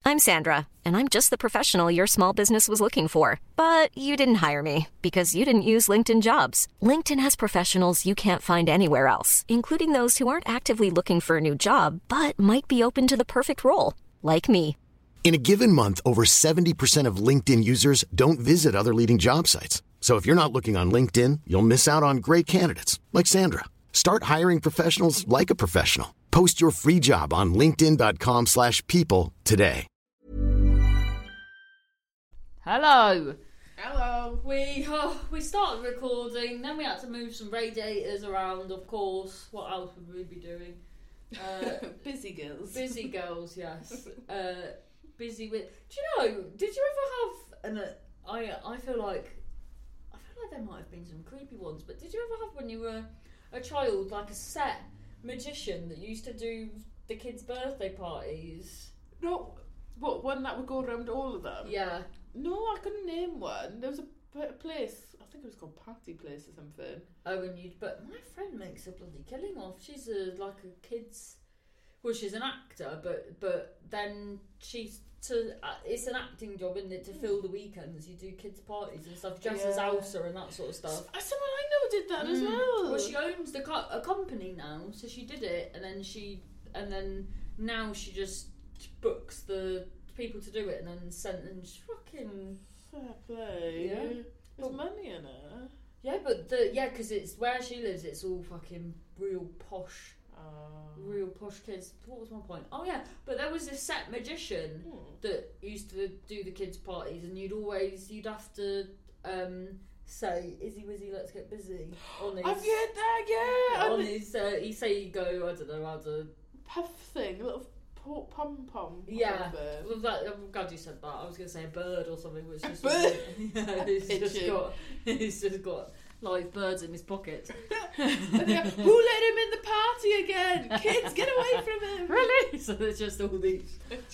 I'm Sandra, and I'm just the professional your small business was looking for. But you didn't hire me because you didn't use LinkedIn Jobs. LinkedIn has professionals you can't find anywhere else, including those who aren't actively looking for a new job, but might be open to the perfect role, like me. In a given month, over 70% of LinkedIn users don't visit other leading job sites. So if you're not looking on LinkedIn, you'll miss out on great candidates like Sandra. Start hiring professionals like a professional. Post your free job on linkedin.com/people today. Hello. We started recording, then we had to move some radiators around, of course. What else would we be doing? Busy girls. Busy girls, yes. Busy with... Do you know, did you ever have... And I feel like there might have been some creepy ones, but did you ever have, when you were a child, like a set magician that used to do the kids' birthday parties? No, what, one that would go around all of them? Yeah. No, I couldn't name one. There was a place, I think it was called Party Place or something. Oh, but my friend makes a bloody killing off. She's like a kids... Well, she's an actor, but then it's an acting job, isn't it, to fill the weekends. You do kids' parties and stuff, dress as Elsa and that sort of stuff. Someone I know did that as well. Well, she owns a company now, so she did it, and then now she just books the people to do it, and then sent and fucking fair play. Yeah, there's money in it. Yeah, but because it's where she lives, it's all fucking real posh. Real posh kids. What was my point? Oh yeah, but there was this set magician that used to do the kids' parties, and you'd have to say "Izzy Wizzy, let's get busy." On his, I've heard that, yeah. On his, he say you go, I don't know how to puff thing, a little pom pom. Yeah, well, I'm glad you said that. I was going to say a bird or something, which is bird. Yeah, he's just got live birds in his pocket. Who let him in the party again? Kids, get away from him! Really? So there's just all these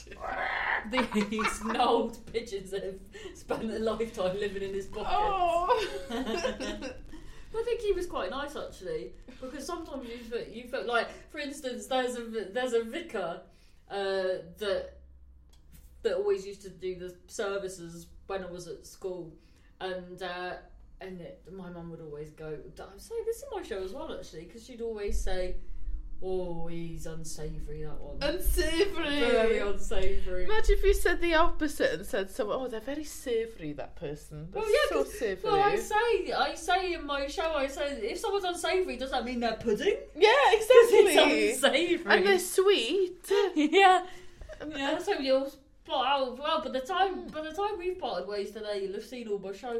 gnarled pigeons that have spent their lifetime living in his pocket. Oh. I think he was quite nice actually, because sometimes you felt like, for instance, there's a vicar that always used to do the services when I was at school, and my mum would always go, I'm saying this in my show as well actually, because she'd always say, oh, he's unsavoury, that one. Unsavoury! Very unsavoury. Imagine if you said the opposite and said someone, oh, they're very savoury, that person. They're so savoury. Well, I say in my show, if someone's unsavoury, does that mean they're pudding? Yeah, exactly. It's unsavoury. And they're sweet. Yeah. So you'll plot out, well, by the time we've parted ways today, you'll have seen all my shows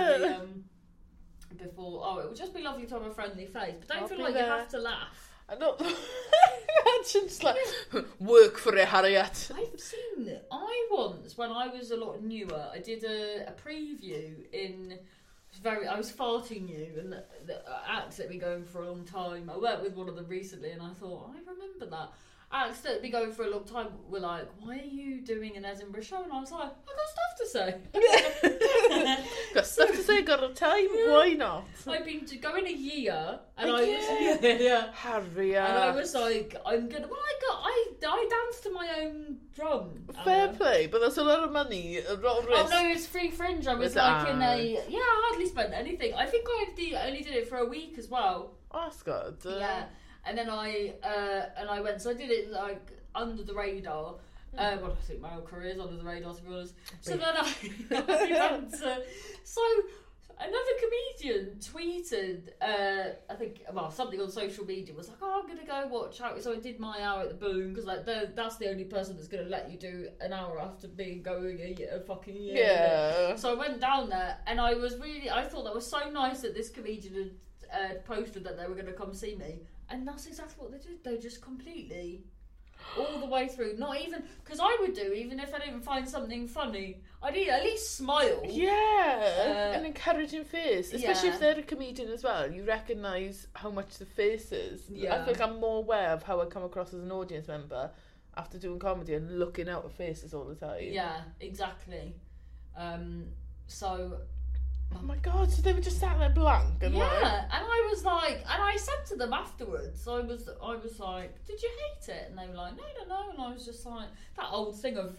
before. Oh, it would just be lovely to have a friendly face, but don't feel like you have to laugh. I don't. Imagine just like work for it, Harriet. I've seen it. I once, when I was a lot newer, I did a preview in. I was farting you, and the acts that been going for a long time. I worked with one of them recently, and I thought I remember that. Acts that been going for a long time were like, "Why are you doing an Edinburgh show?" And I was like, "I got stuff to say." Got stuff to say. Got a time. Yeah. Why not? I've been going a year, and Harriet. And I was like, I'm gonna. Well, I danced to my own drum. Fair play, but that's a lot of money, a lot of risk. Oh no, it's free fringe. I was like in a. Yeah, I hardly spent anything. I think I only did it for a week as well. Oh, that's good. Yeah. And then I went, so I did it like under the radar. Well, I think my whole career is under the radar, to be honest. So then I went to, so another comedian tweeted, I think, well, something on social media was like, oh, I'm going to go watch out. So I did my hour at the Boom, because like that's the only person that's going to let you do an hour after being going a fucking year. Yeah. So I went down there, and I thought that was so nice that this comedian had posted that they were going to come see me. And that's exactly what they did. They just completely, all the way through, not even, because I would do, even if I didn't find something funny, I'd at least smile. Yeah, an encouraging face. Especially if they're a comedian as well. You recognise how much the face is. Yeah. I think I'm more aware of how I come across as an audience member after doing comedy and looking out at faces all the time. Yeah, exactly. So... Oh my god, so they were just sat there blank and and I was like, and I said to them afterwards, I was like, did you hate it? And they were like, no, and I was just like, that old thing of,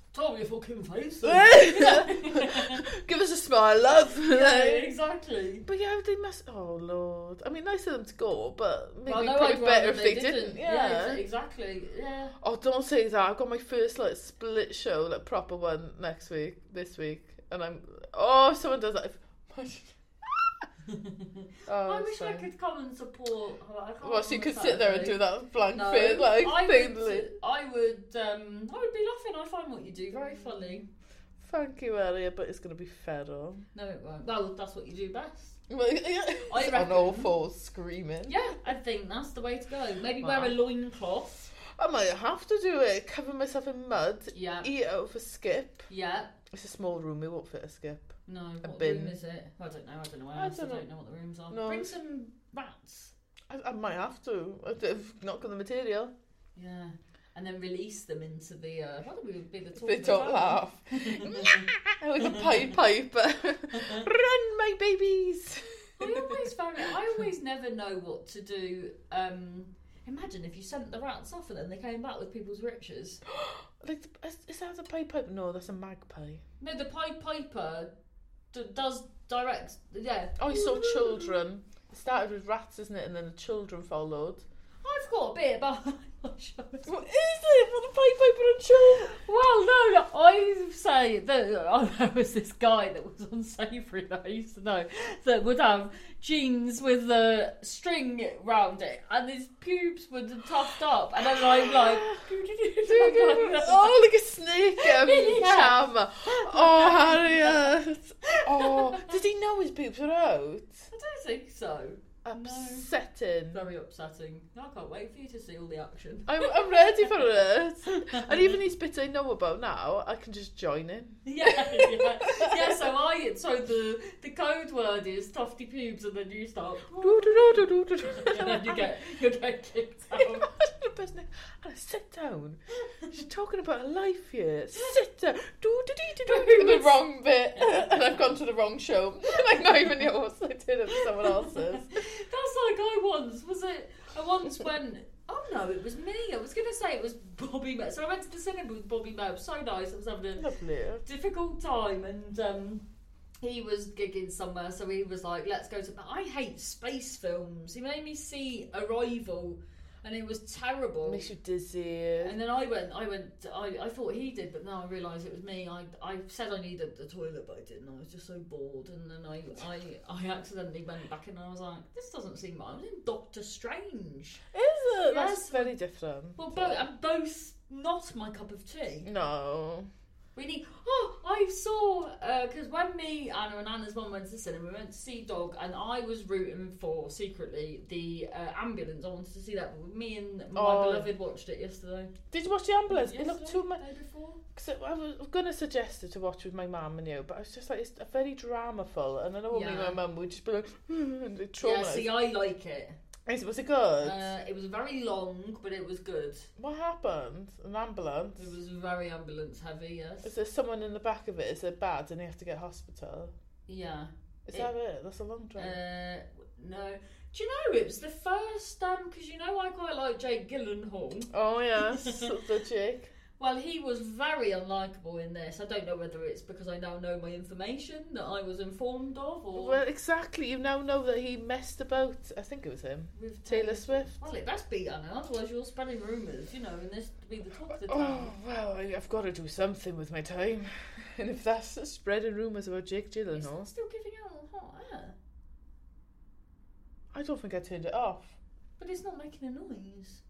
Tell me your fucking face. Give us a smile, love. Yeah, exactly. But yeah, they must. Oh Lord! I mean, nice of them to go, but maybe Well, no, probably I'd better rather if they didn't. Yeah. exactly. Yeah. Oh, don't say that. I've got my first like split show, like proper one this week, and I'm. Oh, if someone does that. I wish I could come and support. Well, so you could sit there and do that blank face, I thing. would be laughing. I find what you do very funny. Thank you, Elliot, but it's going to be feral. No, it won't. Well, that's what you do best. I on all fours screaming. Yeah, I think that's the way to go. Maybe wear a loincloth. I might have to do it. Cover myself in mud. Yeah. Eat out of a skip. Yeah. It's a small room. It won't fit a skip. No, what bin. room is it? I don't know. I don't know what the rooms are. No. Bring some rats. I might have to. I've not got the material. Yeah. And then release them into the... what would be the talk? They don't laugh. With a pipe. Run, my babies. I always never know what to do. Imagine if you sent the rats off and then they came back with people's riches. Like, is that a pipe? No, that's a magpie. No, the Pied Piper does direct. Yeah. I saw children. It started with rats, isn't it? And then the children followed. I've got a bit about my show. What is it? What a Pied Piper and children? Well, no, I say that there was this guy that was unsavoury that I used to know that would have jeans with a string round it, and his pubes were tucked up, and then I'm like, oh, like a snake charmer. Oh, Harriet. Oh, did he know his boobs were out? I don't think so. Upsetting. No. Very upsetting. I can't wait for you to see all the action. I'm ready for it. And even these bits I know about now, I can just join in. Yeah. So the code word is tufty pubes, and then you start. And then you get kicked out. And I sit down. She's talking about her life here. Sit down. The wrong bit. And I've gone to the wrong show. Like not even yours. I did it for someone else's. That's like I once went. Oh no, it was me. I was going to say it was Bobby Moe. So I went to the cinema with Bobby Moe. So nice. I was having a difficult time, and he was gigging somewhere. So he was like, "Let's go to." I hate space films. He made me see Arrival, and it was terrible. Makes you dizzy. And then I went. I thought he did, but now I realise it was me. I said I needed the toilet, but I didn't. I was just so bored, and then I accidentally went back, and I was like, "This doesn't seem right." I was in Doctor Strange. Is it? Yes. That's very different. Well, both not my cup of tea. No. We need. Oh, I saw because when me, Anna, and Anna's mum went to the cinema, we went to see Dog, and I was rooting for secretly the ambulance. I wanted to see that. But me and my beloved watched it yesterday. Did you watch the ambulance? Yesterday, It looked too much. Day before. Cause I was going to suggest it to watch with my mum and you, but I was just like, it's very dramaful, and I know me and my mum would just be like, and traumatised. Yeah, see, I like it. Was it good? It was very long, but it was good. What happened? An ambulance? It was very ambulance heavy, yes. Is there someone in the back of it? Is it bad and they have to get hospital? Yeah. Is that it? That's a long drive. No. Do you know, it was the first, because you know I quite like Jake Gyllenhaal. Oh yes, the Jake. Well, he was very unlikable in this. I don't know whether it's because I now know my information that I was informed of, or... Well, exactly. You now know that he messed about, I think it was him, with Taylor Swift. Well, it best be, Anna, otherwise you're spreading rumours, and this to be the talk of the town. Oh, well, I've got to do something with my time. And if that's spreading rumours about Jake Gyllenhaal... It's still giving out hot air. I don't think I turned it off. But it's not making a noise.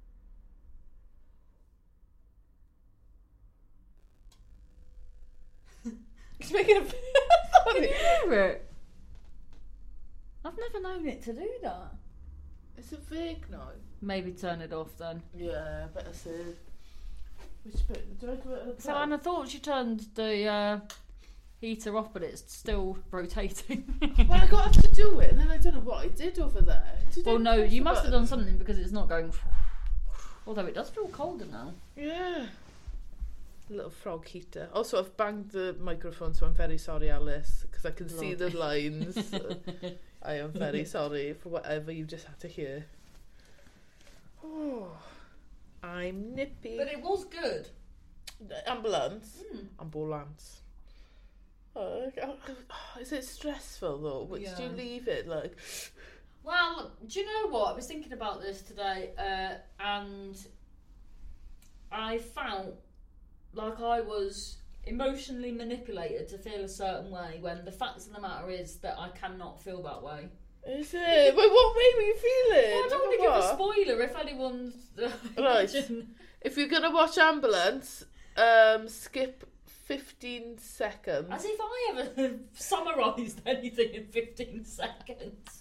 It's making a... Can you hear it? I've never known it to do that. Is it vague now? Maybe turn it off then. Yeah, better see. Which bit? Do I go at the So Anna thought she turned the heater off, but it's still rotating. Well, I got to do it, and then I don't know what I did over there. Well, no, you must have done something because it's not going... Although it does feel colder now. Yeah. A little frog heater. Also, I've banged the microphone, so I'm very sorry, Alice, because I can see the lines. I am very sorry for whatever you just had to hear. Oh, I'm nippy. But it was good. Ambulance. Ambulance. Is it stressful though? Which do you leave it like? Well, do you know what? I was thinking about this today, and I felt like I was emotionally manipulated to feel a certain way when the fact of the matter is that I cannot feel that way. Is it? Wait, what way were you feeling? Well, I don't want to give a spoiler if anyone's... Right. If you're going to watch Ambulance, skip 15 seconds. As if I ever summarised anything in 15 seconds.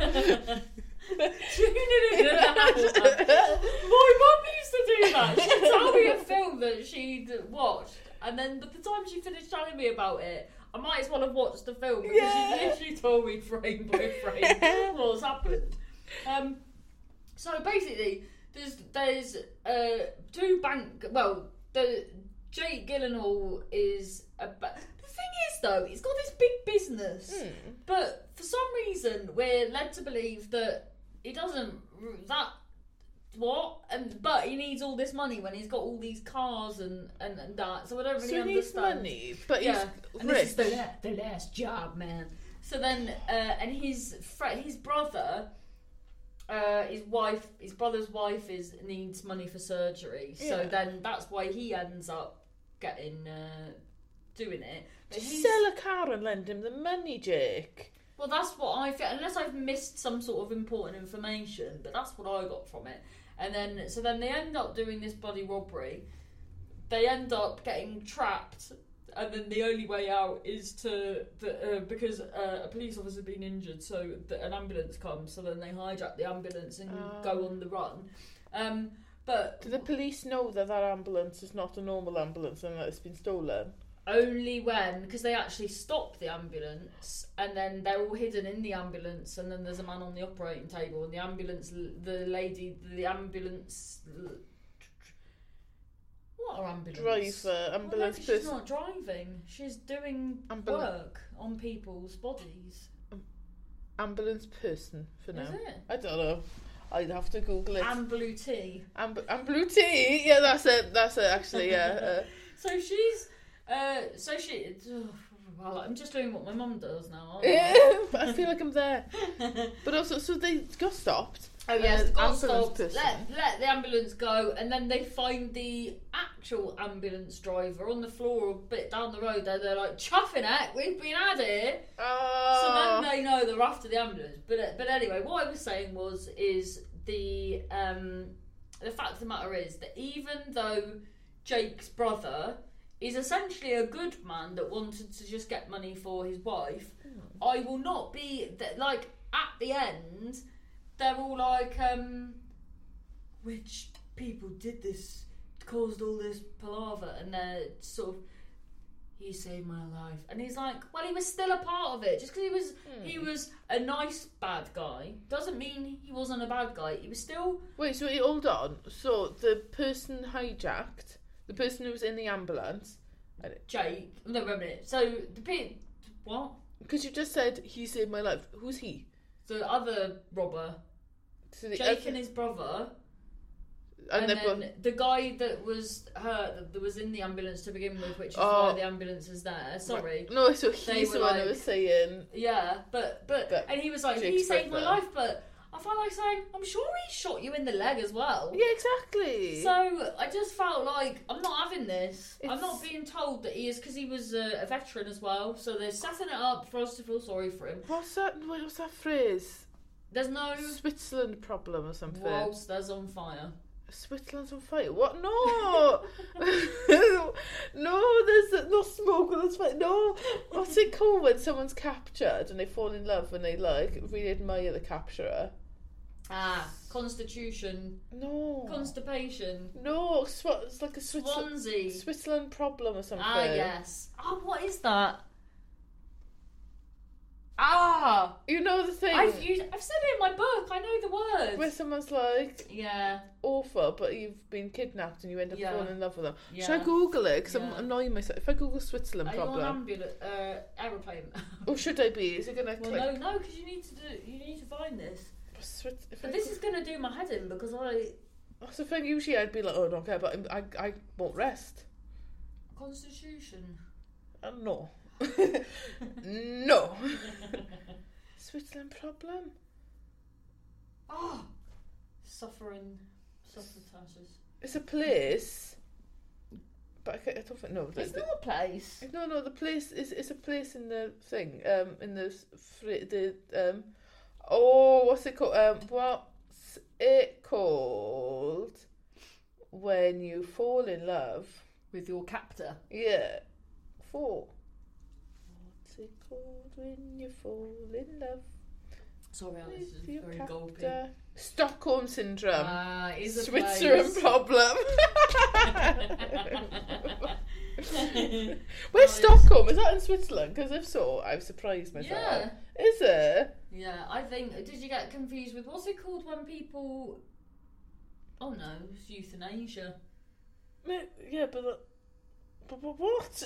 Tuning in an hour. My mum used to do that. She'd tell me a film that she'd watched, and then by the time she finished telling me about it, I might as well have watched the film because she literally told me frame by frame what's happened. So basically, there's two bank. Well, Jake Gyllenhaal is a. The thing is, though, he's got this big business, but for some reason we're led to believe that he doesn't. But he needs all this money when he's got all these cars and that. So I don't really understand. He needs money, but he's and rich. This is the last job, man. So then, and his brother, his brother's wife needs money for surgery. So then that's why he ends up getting doing it. But sell a car and lend him the money, Jake. Well, that's what I feel, unless I've missed some sort of important information, but that's what I got from it. And then, so then they end up doing this bloody robbery. They end up getting trapped, and then the only way out is because a police officer has been injured, so an ambulance comes. So then they hijack the ambulance and go on the run. But do the police know that ambulance is not a normal ambulance and that it's been stolen? Only when, because they actually stop the ambulance, and then they're all hidden in the ambulance, and then there's a man on the operating table, and the ambulance what are ambulance? Driver, ambulance person. She's not driving, she's doing work on people's bodies. Ambulance person, for now. Is it? I don't know. I'd have to Google it. Ambulutee. Ambulutee? Yeah, that's it, actually, yeah. So she's... well, I'm just doing what my mum does now. Yeah, I feel like I'm there. But also, so they got stopped. Oh yes, they got stopped. Let the ambulance go, and then they find the actual ambulance driver on the floor a bit down the road. They're like, chuffing it, we've been at it. So then they know they're after the ambulance. But anyway, what I was saying is the fact of the matter is that even though Jake's brother is essentially a good man that wanted to just get money for his wife, I will not be like at the end they're all like which people did this, caused all this palaver, and they're sort of, he saved my life, and he's like, well, he was still a part of it. Just because he was a nice bad guy doesn't mean he wasn't a bad guy. He was still... Wait, so hold on, so the person hijacked, the person who was in the ambulance... Jake. No, wait a minute. So, what? Because you just said, he saved my life. Who's he? The other robber. So Jake and his brother. And then the guy that was that was in the ambulance to begin with, which is why the ambulance is there. Sorry. Right. No, so he's the one who was saying... Yeah, but and he was like, he saved my life, but... I felt like saying, I'm sure he shot you in the leg as well. Yeah, exactly. So I just felt like, I'm not having this. I'm not being told that he is, because he was a veteran as well. So they're setting it up for us to feel sorry for him. What's that phrase? There's no... Switzerland problem or something. Whilst there's on fire. Switzerland's on fire? What? No! No, there's no smoke when there's fire. No! What's it called when someone's captured and they fall in love and they like really admire the capturer? Constitution. No. Constipation. No, it's like a Switzerland problem or something. Yes. What is that? You know the thing. I've said it in my book. I know the word. Where someone's like, yeah, awful, but you've been kidnapped and you end up falling in love with them. Yeah. Should I Google it? Because I'm annoying myself. If I Google Switzerland problem, are you on aeroplane? Or should I be? Is it gonna? Well, no, because you need to find this. But this is gonna do my head in because I. That's the thing. Usually I'd be like, oh, I don't care, but I won't rest. Constitution. No. No. Switzerland problem? Oh, suffragettes. It's a place, but I don't think, no. It's not a place. No, the place is a place in the thing, in the what's it called? What's it called when you fall in love? With your captor? Yeah. What's it called when you fall in love? Sorry, Alice, this is very gulpy. Stockholm syndrome. Is a Switzerland place. problem. Where's Stockholm? Is that in Switzerland? Because if so, I've surprised myself. Yeah. Is it? Yeah, I think. Did you get confused with what's it called when people? Oh no, it's euthanasia. Yeah, but what?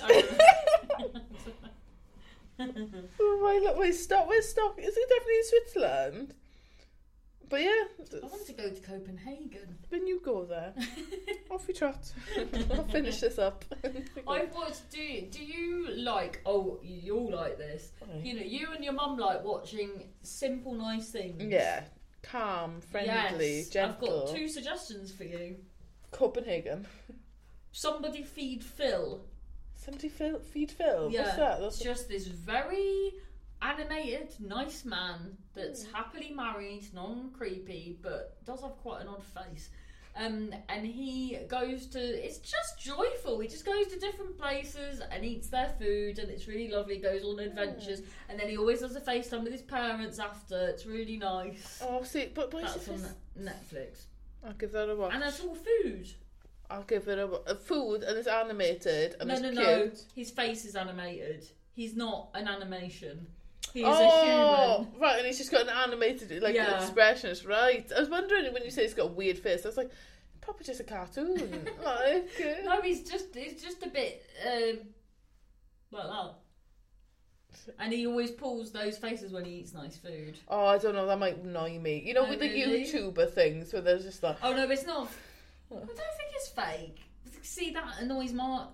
Where's Stock? Is it definitely in Switzerland? But yeah, I want to go to Copenhagen. When you go there, off you trot. I'll finish this up. I watched. Do you like? Oh, you all like this. You know, you and your mum like watching simple, nice things. Yeah, calm, friendly, yes, gentle. I've got 2 suggestions for you. Copenhagen. Somebody Feed Phil. Somebody feed Phil. Yeah, What's that? It's just this very animated, nice man that's happily married, non-creepy, but does have quite an odd face. And he goes to, it's just joyful. He just goes to different places and eats their food, and it's really lovely. Goes on adventures, and then he always does a FaceTime with his parents after. It's really nice. Oh, see, but That's on Netflix. I'll give that a watch. And that's all food. I'll give it a food, and it's animated, and it's cute. No. His face is animated. He's not an animation. He's a human. Right, and he's just got an animated expression. Right. I was wondering when you say he's got a weird face. I was like, probably just a cartoon. No, he's just a bit like that. And he always pulls those faces when he eats nice food. Oh, I don't know. That might annoy me. You know, with the YouTuber things where there's just like, oh no, it's not. I don't think it's fake. See, that annoys my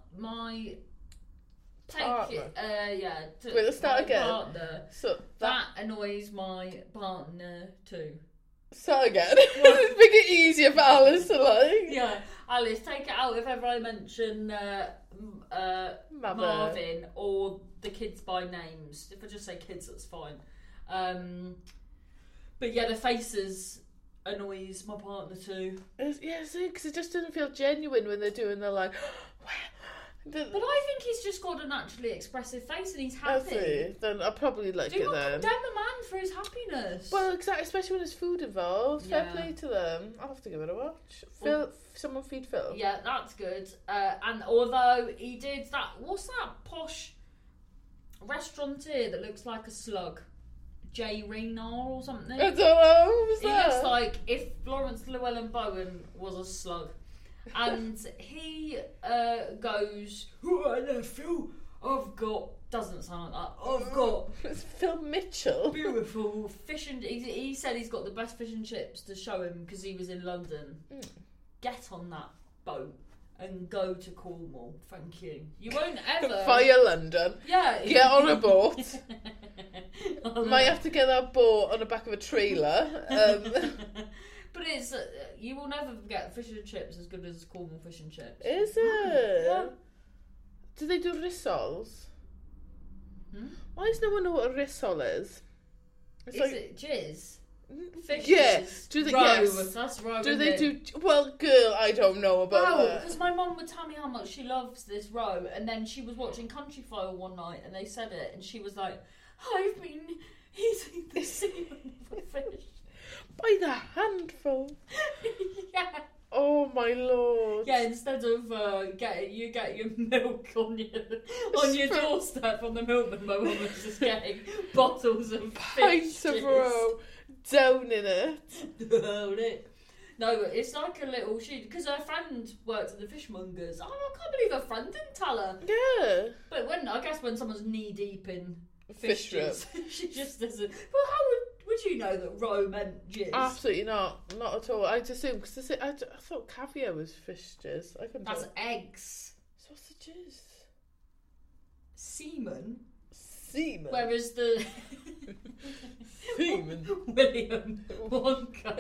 partner. Let's start again. Partner. So that annoys my partner too. Start again. Make it easier for Alice to like. Yeah, Alice, take it out if ever I mention Marvin or the kids by names. If I just say kids, that's fine. But yeah, the faces annoys my partner too. Because it just doesn't feel genuine when they're doing the like. But I think he's just got a naturally expressive face and he's happy. Then I'll probably like it then. Do not condemn a man for his happiness. Well, exactly, especially when there's food involved. Fair play to them. I'll have to give it a watch. Someone feed Phil. Yeah, that's good. And although he did that, what's that posh restaurateur that looks like a slug? Jay Raynar or something? I don't know. Who was he that? looks like if Florence Llewellyn-Bowen was a slug. And he goes, I love you. I've got, doesn't sound like that. I've got it's Phil Mitchell. Beautiful fish and he said he's got the best fish and chips to show him because he was in London. Get on that boat and go to Cornwall. Thank you. You won't ever Via London. Yeah. Get on a boat. Might have to get that boat on the back of a trailer. But it's you will never get fish and chips as good as Cornwall fish and chips. Is it? Yeah. Do they do rissoles? Why does no one know what a rissole is? Is it jizz? Fish yeah. jizz. Do they? Roe. Yes. That's roe. Do they do? Well, girl, I don't know about that. Because my mum would tell me how much she loves this roe, and then she was watching Countryfile one night, and they said it, and she was like, "I've been eating the semen of a fish." By the handful. Yeah. Oh my lord. Yeah, instead of get your milk on your doorstep on the milkman, my mum was just getting bottles of pints of roe down in it. Down it. No, it's like a little because her friend worked at the fishmongers. Oh, I can't believe her friend didn't tell her. Yeah. But when someone's knee deep in fish jizz, she just doesn't. Well, how would you know that roe meant jizz? Absolutely not at all. I just assumed because I thought caviar was fish jizz. I couldn't. That's eggs. So what's the jizz? semen. Semen? Whereas the... Semen? William Wonka.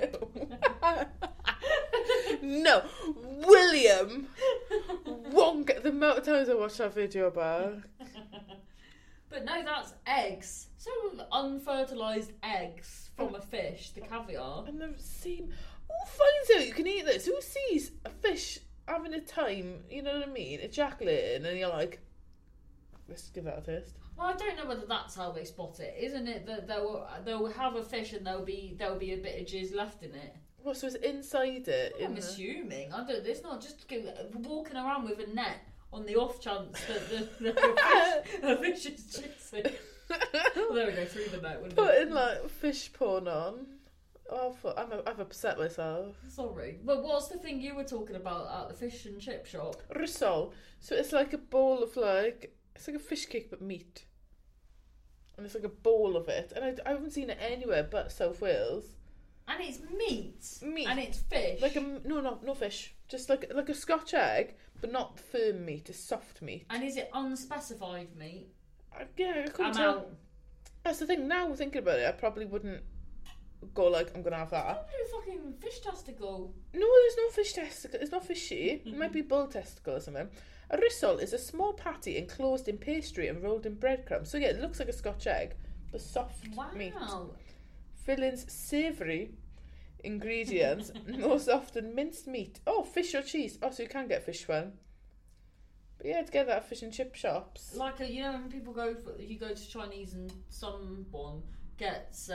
No, William Wonka. The amount of times I watched that video back. But no, that's eggs. So unfertilised eggs from a fish, the caviar. I've never seen... Who finds out you can eat this? Who sees a fish having a time, you know what I mean, ejaculating, and you're like, let's give that a taste. Well, I don't know whether that's how they spot it, isn't it? That they'll have a fish and there'll be a bit of jizz left in it. What, so it's inside it? I'm assuming. I don't. It's not just walking around with a net on the off chance that a fish is jizzing. Well, there we go, through the net, wouldn't it? Putting like fish porn on. Oh, I've upset myself. Sorry. But what's the thing you were talking about at the fish and chip shop? Rissole. So it's like a bowl of it's like a fish cake but meat. And it's like a bowl of it. And I haven't seen it anywhere but South Wales. And it's meat. Meat. And it's fish. Like no fish. Just like a Scotch egg, but not firm meat. It's soft meat. And is it unspecified meat? Yeah, I couldn't tell. Out. That's the thing. Now thinking about it, I probably wouldn't go like, I'm gonna have that. Probably a fucking fish testicle. No, there's no fish testicle. It's not fishy. It might be bull testicle or something. A rissole is a small patty enclosed in pastry and rolled in breadcrumbs. So yeah, it looks like a Scotch egg, but soft meat. Fillings savoury ingredients, most often minced meat. Oh, fish or cheese. Oh, so you can get fish one. But yeah, to get that at fish and chip shops. Like, you know, when people you go to Chinese and someone gets,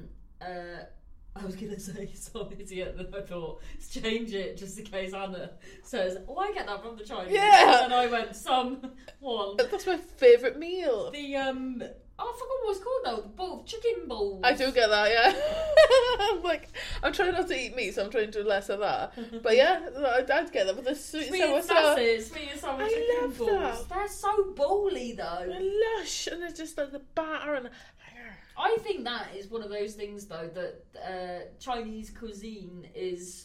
I was going to say some idiot that I thought, let's change it just in case Anna says, oh, I get that from the Chinese. Yeah. And I went, someone. That's my favourite meal. The, I forgot what it's called though, the bowl, chicken balls. I do get that, yeah. I'm trying not to eat meat, so I'm trying to do less of that. But yeah, I'd get that. But the sweet and sour chicken balls. They're so bally though. They're lush, and they're just like the batter and... I think that is one of those things though that Chinese cuisine is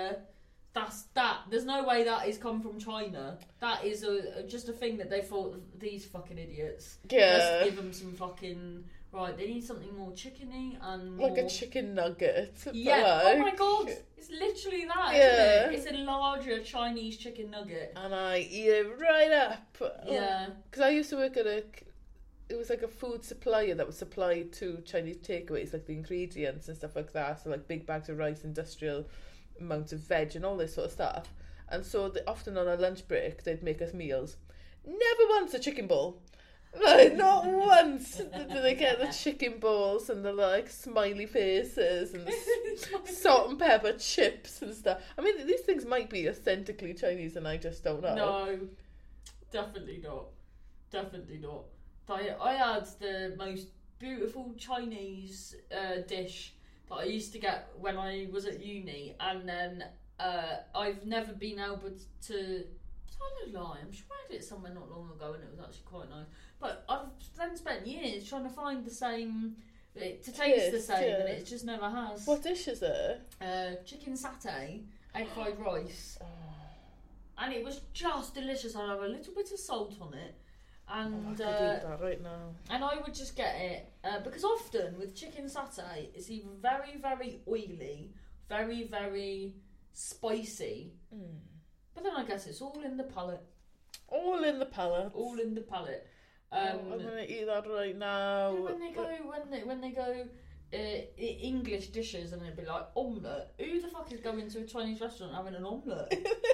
there's no way that is come from China. That is just a thing that they thought, these fucking idiots. Yeah. Let's give them some fucking right. They need something more chickeny and more... like a chicken nugget. Yeah. Oh my god, it's literally that. Yeah. Isn't it? It's a larger Chinese chicken nugget, and I eat it right up. Yeah. Because I used to work at it was like a food supplier that would supply to Chinese takeaways, like the ingredients and stuff like that. So like big bags of rice, industrial amounts of veg and all this sort of stuff. And so often on our lunch break, they'd make us meals. Never once a chicken bowl. Like, not once did they get the chicken bowls and the like smiley faces and salt and pepper chips and stuff. I mean, these things might be authentically Chinese and I just don't know. No, definitely not. Definitely not. I had the most beautiful Chinese dish that I used to get when I was at uni, and then I've never been able to tell a lie. I'm sure I had it somewhere not long ago and it was actually quite nice. But I've then spent years trying to find the same, to taste the same, and it just never has. What dish is it? Chicken satay, egg fried rice. And it was just delicious. I'd have a little bit of salt on it. And I could eat that right now. And I would just get it because often with chicken satay, it's either very, very oily, very, very spicy. But then I guess it's all in the palate. All in the palate. All in the palate. I'm gonna eat that right now. When they go English dishes, and it'd be like omelette. Who the fuck is going to a Chinese restaurant having an omelette?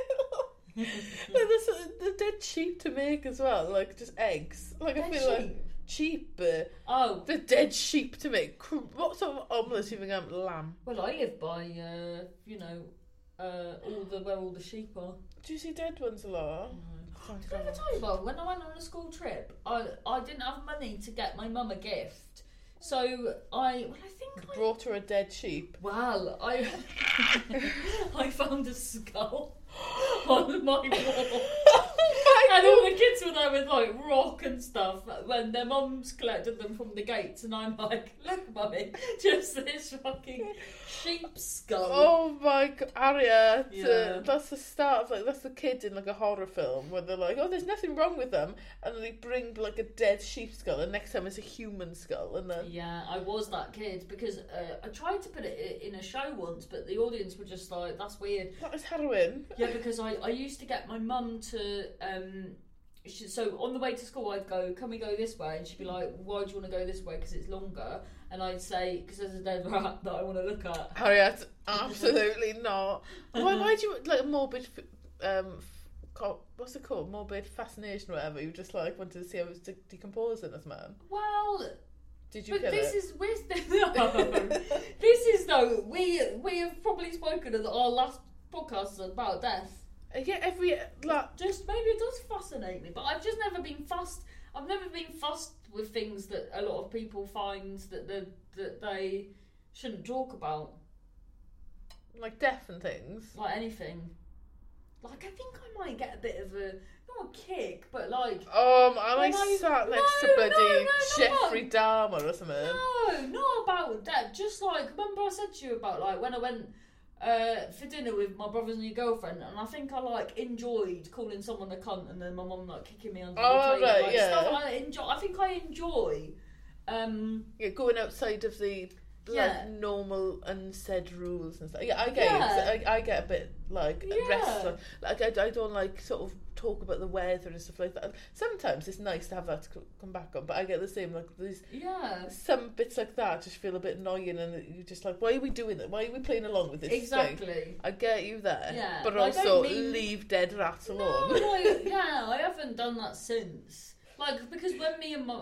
They're dead cheap to make as well, like just eggs. Like I feel like cheap. They're dead cheap to make. What sort of omelette even got? Lamb. Well, I live by where all the sheep are. Do you see dead ones a lot? Did I ever tell you about when I went on a school trip? I didn't have money to get my mum a gift. So I brought her a dead sheep. Well, I found a skull on my wall. Oh And all the kids were there with like rock and stuff when their mums collected them from the gates, and I'm like, look, mummy, just this fucking sheep skull. Oh my god, Harriet! Yeah. That's the start of that's the kid in like a horror film where they're like, oh, there's nothing wrong with them, and then they bring like a dead sheep skull, and next time it's a human skull, and then Yeah, I was that kid because I tried to put it in a show once, but the audience were just like, that's weird. that was heroin. Yeah, because I used to get my mum to so on the way to school I'd go, can we go this way? And she'd be like, why do you want to go this way? Because it's longer. And I'd say, because there's a dead rat that I want to look at. Harriet, absolutely not. Why do you like a morbid what's it called? Morbid fascination or whatever? You just like wanted to see how it was decomposing as man. Well, Did you but kill this it? is this is though we have probably spoken in our last podcast about death. Yeah, every like Just maybe it does fascinate me, but I've just never been fussed. I've never been fussed with things that a lot of people find that they shouldn't talk about, like death and things. like anything. Like I think I might get a bit of a not a kick, but like I when I- sat next to No, bloody no, Jeffrey Dahmer or something. no, not about death. Just like remember I said to you about like when I went for dinner with my brother's new girlfriend, and I think I like enjoyed calling someone a cunt, and then my mum like kicking me under the table. Right, like, yeah. Stuff I enjoy. I think I enjoy. Yeah, going outside of the Yeah. normal unsaid rules and stuff. Yeah, I get Yeah. it. I get a bit like Yeah. restless. Like I don't like sort of talk about the weather and stuff like that. Sometimes it's nice to have that to come back on, but I get the same. Like these some bits like that just feel a bit annoying, and you're just like, why are we doing it? Why are we playing along with this Exactly. thing? I get you there, Yeah, but but I don't also mean- leave dead rats alone. No, I haven't done that since. Like because when me and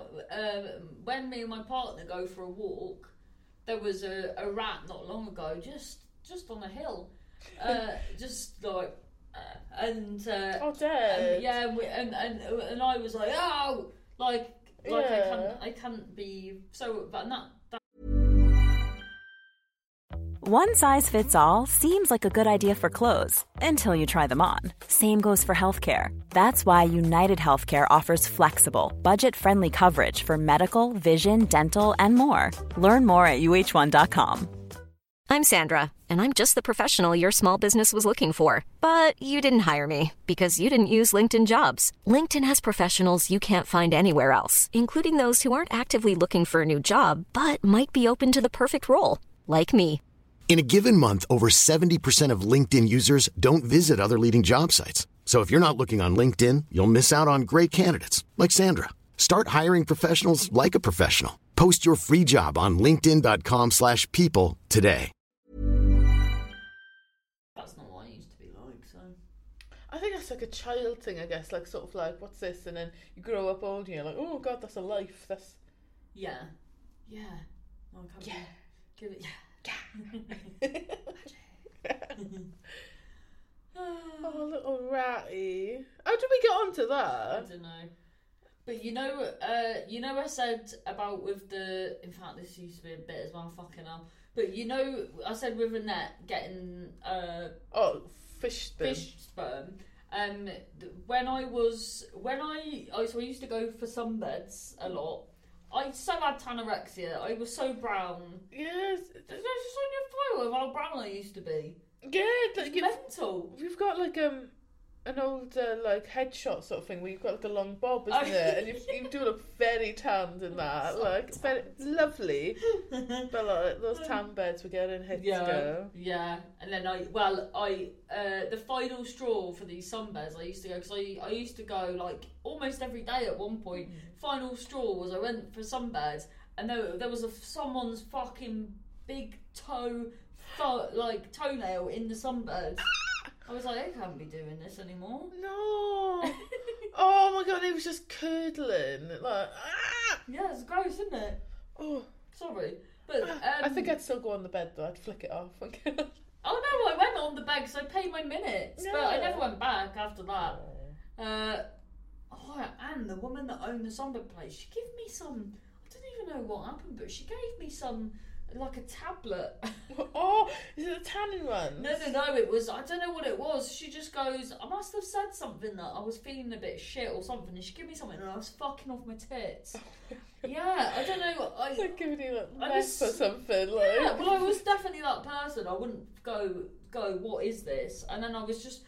my partner go for a walk, there was a rat not long ago, just on a hill, just like and Dead. yeah, and I was like, oh, like Yeah. I can't be so, but that. One size fits all seems like a good idea for clothes until you try them on. Same goes for healthcare. That's why United Healthcare offers flexible, budget-friendly coverage for medical, vision, dental, and more. Learn more at uh1.com. I'm Sandra, and I'm just the professional your small business was looking for. But you didn't hire me because you didn't use LinkedIn Jobs. LinkedIn has professionals you can't find anywhere else, including those who aren't actively looking for a new job, but might be open to the perfect role, like me. In a given month, over 70% of LinkedIn users don't visit other leading job sites. So if you're not looking on LinkedIn, you'll miss out on great candidates like Sandra. Start hiring professionals like a professional. Post your free job on linkedin.com/people today. That's not what I used to be like. So I think that's like a child thing, I guess. Like sort of like, what's this? And then you grow up old and you're like, oh god, that's a life. That's yeah. No, I can't Yeah. give it. oh, little ratty. How did we get onto I that? don't know. But you know I said about with the. In fact, this used to be a bit as well. Fucking hell. But you know, I said with Annette getting Fish sperm. When I used to go for sunbeds a lot. I so had anorexia. I was so brown. Yes. There's just on your photo of how brown I used to be. Yeah, like Mental. you've got like an old like headshot sort of thing where you've got like a long bob, isn't Oh, it? And you do look very tanned in that, So like very lovely. But like those tan beds were getting hit to go. Yeah. And then I the final straw for these sunbeds I used to go because I used to go like almost every day at one point. Final straw was I went for sunbeds and there was someone's fucking big toenail in the sunbed. I was like, I can't be doing this anymore. No. Oh my god, it was just curdling. Like, Yeah, it's gross, isn't it? oh. Sorry. But I think I'd still go on the bed though. I'd flick it off. oh no, I went on the bed because I paid my minutes, but I never went back after that. And the woman that owned the sunbed place, she gave me some. I don't even know what happened, but she gave me some like a tablet. Oh, is it the tanning one? No, it was, I don't know what it was. She just goes, I must have said something that I was feeling a bit shit or something, and she gave me something and I was fucking off my tits. Yeah, I don't know. Like giving you like mess or something. Like. Yeah, well, I was definitely that person. I wouldn't go, what is this? And then I got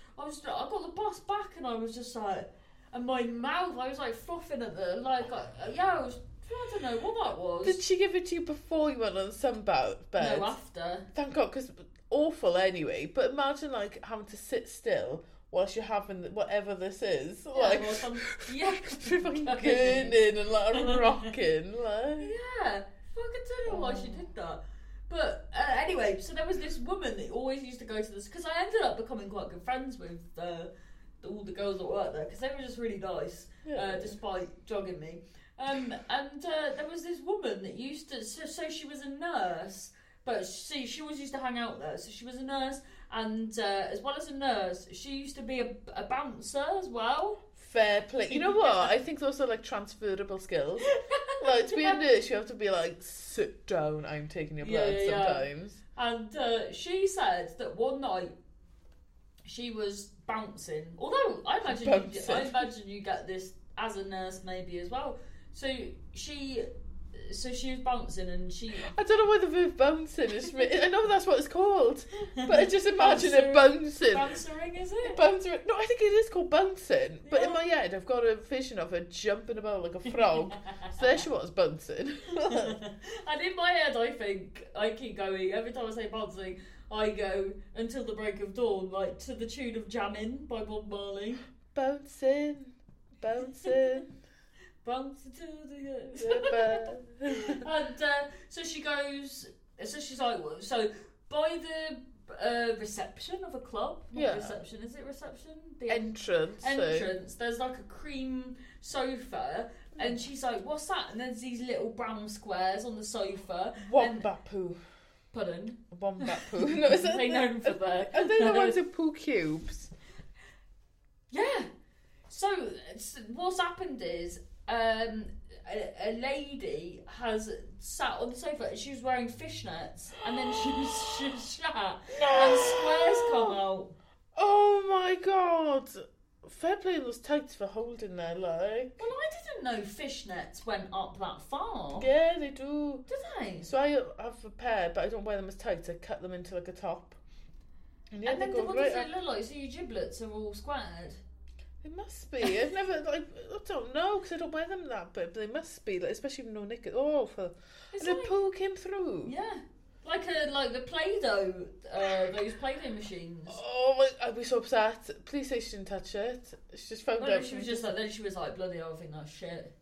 the bus back and I was just like, and my mouth, I was like frothing at the, like, I don't know what that was. Did she give it to you before you went on the sunbed? No, after. Thank God, because awful anyway. But imagine like having to sit still whilst you're having whatever this is, like fucking gurning and like rocking, like. Yeah, fucking don't know why she did that. But anyway, so there was this woman that always used to go to this, because I ended up becoming quite good friends with all the girls that worked there, because they were just really nice, despite jogging me. And there was this woman that used to, so she was a nurse, but she always used to hang out there. So she was a nurse, and as well as a nurse, she used to be a bouncer as well. Fair play. You know what? I think those are like transferable skills. Like to be a nurse, you have to be like, sit down, I'm taking your blood sometimes. And she said that one night she was bouncing. Although I imagine you get this as a nurse maybe as well. So she was bouncing, and I don't know why the verb bouncing is. I know that's what it's called, but I just imagine it bouncing. Bouncing, is it? Bouncing. No, I think it is called bouncing. But in my head, I've got a vision of her jumping about like a frog. So there she was bouncing. And in my head, I think I keep going. Every time I say bouncing, I go until the break of dawn, like to the tune of "Jammin'" by Bob Marley. Bouncing, bouncing. Bounce to the and so she goes. So she's like, so by the reception of a club. Not reception. Is it reception? The entrance. Entrance. There's like a cream sofa, and she's like, "What's that?" And there's these little brown squares on the sofa. Wombat poo. Pardon? Wombat poo. No, is it? They known for that. Are they the ones with poo cubes? Yeah. So what's happened is. A lady has sat on the sofa and she was wearing fishnets, and then she was shat and squares come out. Oh my God! Fair play on those tights for holding there, like. Well, I didn't know fishnets went up that far. Yeah, they do. Do they? So I have a pair, but I don't wear them as tights. I cut them into like a top. And then what does it look like? So your giblets are all squared? It must be. I've never, I don't know, because I don't wear them that bit, but they must be, like, especially with no knickers. Oh, and the poo came through. Yeah. Like the Play-Doh, those Play-Doh machines. Oh, I'd be so upset. Police station didn't touch it. She just found out. She was just like, then she was like, bloody hell, I think that's shit.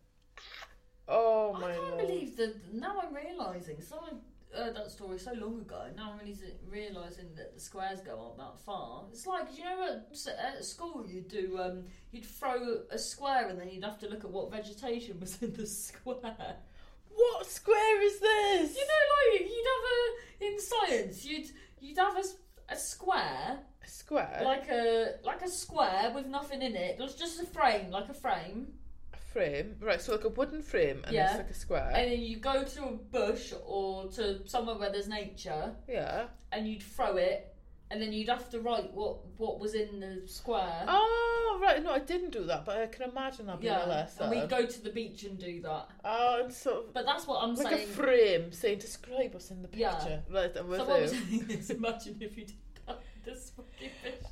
Oh, my I can't Lord. believe that, now I'm realising, I heard that story so long ago, now I'm really realising that the squares go up that far. It's like, you know, at school you'd throw a square and then you'd have to look at what vegetation was in the square. What square is this? You know, like, in science, you'd have a square. A square? Like a square with nothing in it. It was just a frame, like a frame. Frame, right? So like a wooden frame, and it's like a square. And then you go to a bush or to somewhere where there's nature. Yeah. And you'd throw it, and then you'd have to write what was in the square. Oh, right. No, I didn't do that, but I can imagine that being a lesson. And we'd go to the beach and do that. Oh, and sort of. But that's what I'm like saying. Like a frame saying describe what's in the picture. Yeah. Right, I'm with so what I'm saying is, imagine if you did that with this fucking fish.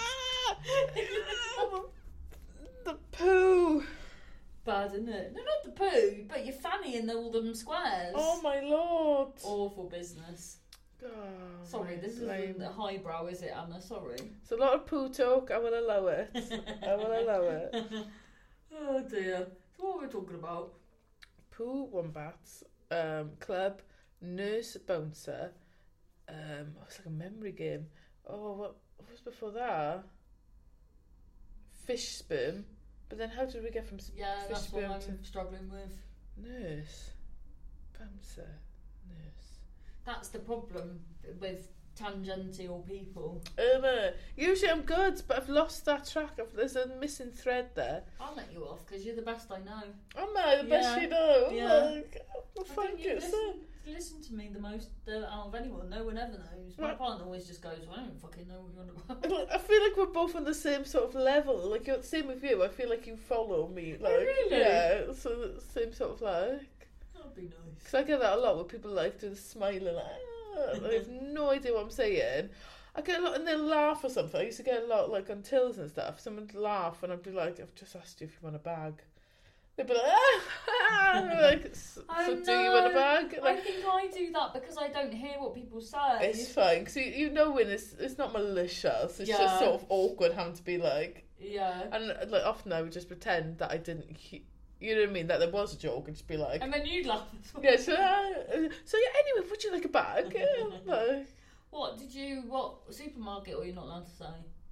The poo. Bad, isn't it? No, not the poo, but your fanny in all them squares. Oh my Lord. Awful business. Oh, sorry, this isn't the highbrow, is it, Anna? Sorry. It's a lot of poo talk. I will allow it. I will allow it. Oh dear. So what are we talking about? Poo, wombats, club, nurse, bouncer. It's like a memory game. Oh, what was before that? Fish sperm. But then how did we get from fish that's sperm what I'm struggling with. Nurse, bouncer, nurse. That's the problem with tangential people. Usually I'm good, but I've lost that track. There's a missing thread there. I'll let you off because you're the best I know. Am I the best you know? Yeah. Like, thank you. listen to me the most out of anyone. No one ever knows. My partner always just goes, I don't fucking know what you're on about. I feel like we're both on the same sort of level. Like, same with you. I feel like you follow me. Like, really? Yeah, so same sort of like. That'd be nice. Because I get that a lot where people like do the smiling, like, I have no idea what I'm saying. I get a lot, and they'll laugh or something. I used to get a lot, like, on tills and stuff. Someone would laugh, and I'd be like, I've just asked you if you want a bag. They'd be like, like, so do you want a bag? Like, I think I do that because I don't hear what people say. It's fine, because you know when it's not malicious, it's just sort of awkward having to be like... Yeah. And, like, often I would just pretend that I didn't... You know what I mean? That there was a joke and just be like... And then you'd laugh as well. Yeah, so yeah, anyway, would you like a bag? Like, What supermarket were you not allowed to say?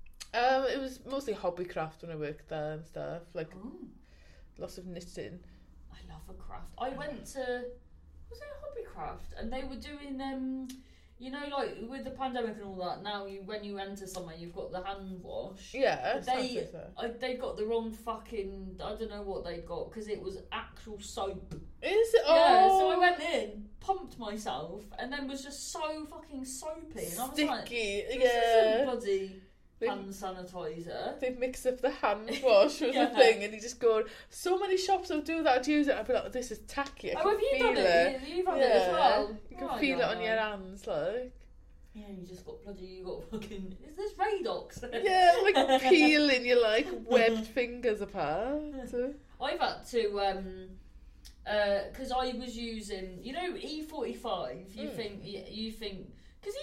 It was mostly Hobbycraft when I worked there and stuff. Like, lots of knitting. I love a craft. I went to... Was it a Hobbycraft? And they were doing... you know, like, with the pandemic and all that, now when you enter somewhere, you've got the hand wash. Yeah, they got the wrong fucking... I don't know what they got, because it was actual soap. Is it? Yeah, oh. so I went in, pumped myself, and then was just so fucking soapy. And I was like, sticky, this yeah. is a bloody hand sanitizer. They've mixed up the hand wash with the thing, and you just go, so many shops will do that to use it. I'd be like, this is tacky. I can have you feel done it? You've had it as well. You can feel it on your hands, like. Yeah, you just got fucking... Is this Radox? Yeah, like peeling your, like, webbed fingers apart. I've had to, because I was using, you know, E45, you think... Because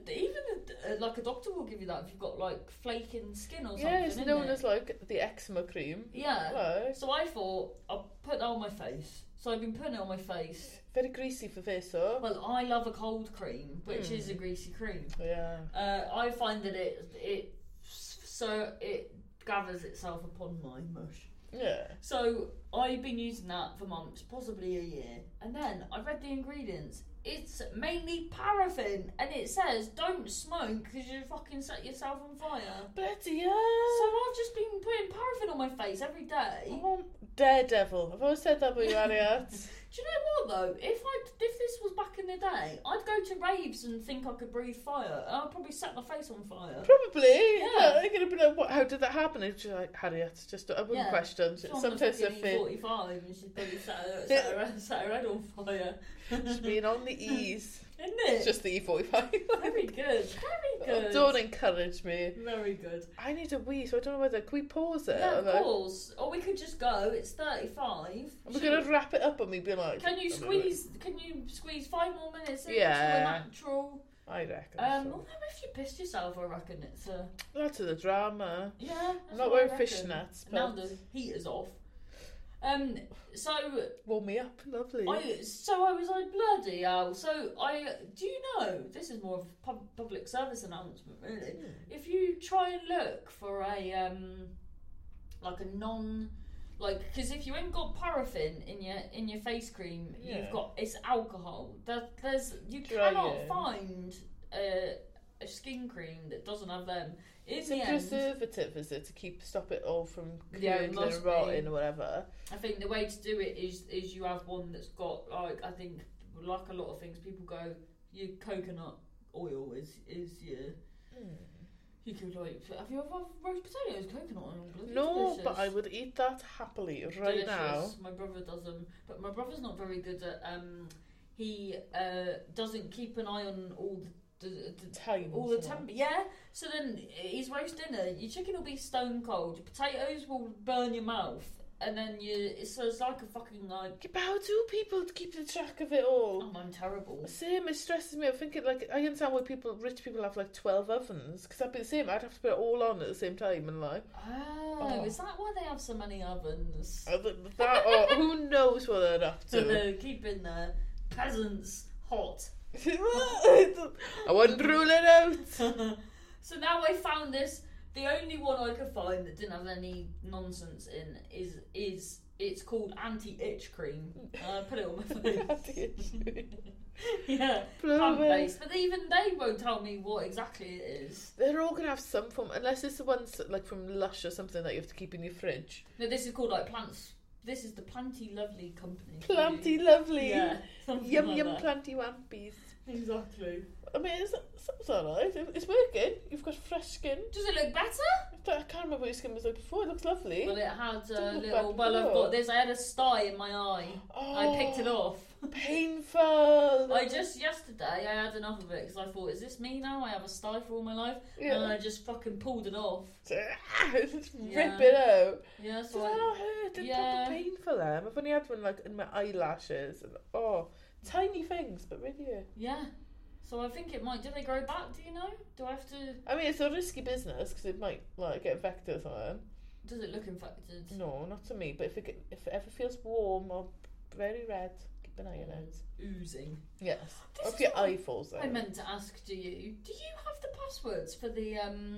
even like a doctor will give you that if you've got like flaking skin or something. Yeah, it's known as like the eczema cream. Yeah. Right. So I thought I'll put that on my face. So I've been putting it on my face. Very greasy for face, though. Well, I love a cold cream, which is a greasy cream. Yeah. I find that it gathers itself upon my mush. Yeah. So I've been using that for months, possibly a year, and then I read the ingredients. It's mainly paraffin, and it says don't smoke because you fucking set yourself on fire. Bloody hell. So I've just been putting paraffin on my face every day. Oh, daredevil. I've always said that about you, Harriet. Do you know what though? If this was back in the day, I'd go to raves and think I could breathe fire. I'd probably set my face on fire. Probably. Yeah. You're gonna be like, how did that happen? It's just like, Harriet, just I wouldn't question. Sometimes I feel 45 and she's probably set her head on fire. Just being on the E's. Isn't it? It's just the E45. Very good. Very good. Don't encourage me. Very good. I need a wee, so I don't know whether... Can we pause it? Yeah, pause. Or we could just go. It's 35. We're going to wrap it up and we'd be like... Can you squeeze 5 more minutes into a natural... I reckon although if you pissed yourself, I reckon it's a... That's the drama. Yeah, I'm not wearing fishnets, but... Now the heater's off. So... Warm me up, lovely. I was like, bloody hell. So do you know, this is more of a public service announcement, really. If you try and look for a, like a non... Like, because if you ain't got paraffin in your face cream, you've got... It's alcohol. You cannot find a skin cream that doesn't have them. It's a preservative, is it, to stop it all from curdling and rotting or whatever? I think the way to do it is you have one that's got, like, I think, like a lot of things, people go, your coconut oil is your... You could, like, have you ever had roast potatoes, coconut oil? No, delicious. But I would eat that happily right now. My brother does them, but my brother's not very good at, he doesn't keep an eye on all the time. Yeah, so then he's roast dinner, your chicken will be stone cold, your potatoes will burn your mouth, and then it's like a fucking like... But how do people keep the track of it all? Oh, I'm terrible. Same, it stresses me. I think I understand why rich people have like 12 ovens, because I'd be the same. I'd have to put it all on at the same time and like... Oh, is that why they have so many ovens? Who knows what they're up to? Keeping the peasants hot. I wouldn't rule it out. So now I found this. The only one I could find that didn't have any nonsense in is it's called anti-itch cream. I put it on my face. Yeah, plant-based. But even they won't tell me what exactly it is. They're all going to have some form, unless it's the ones like from Lush or something that you have to keep in your fridge. No, this is called like This is the Planty Lovely company. Planty Lovely. Yeah. Yum like yum that. planty wampies. Exactly. I mean, it's alright. It's working. You've got fresh skin. Does it look better? I can't remember what your skin was like before. It looks lovely. Well, it had a look little. bad Well, I've before. got this. I had a sty in my eye. I picked it off. Painful. Yesterday I had enough of it because I thought, is this me now? I have a sty for all my life, Yeah. and I just fucking pulled it off. Just Yeah. rip it out. Yeah, Does so that not hurt? It's yeah. proper painful. I've only had one like in my eyelashes. And, tiny things, but really hurt. yeah. So I think it might. Do they grow back? Do you know? Do I have to? I mean, it's a risky business because it might like get infected or something. Does it look infected? No, not to me. But if it ever feels warm or very red, keep an eye on it. Oozing. Yes. This Or if is your what eye falls out. I meant to ask. Do you have the passwords for the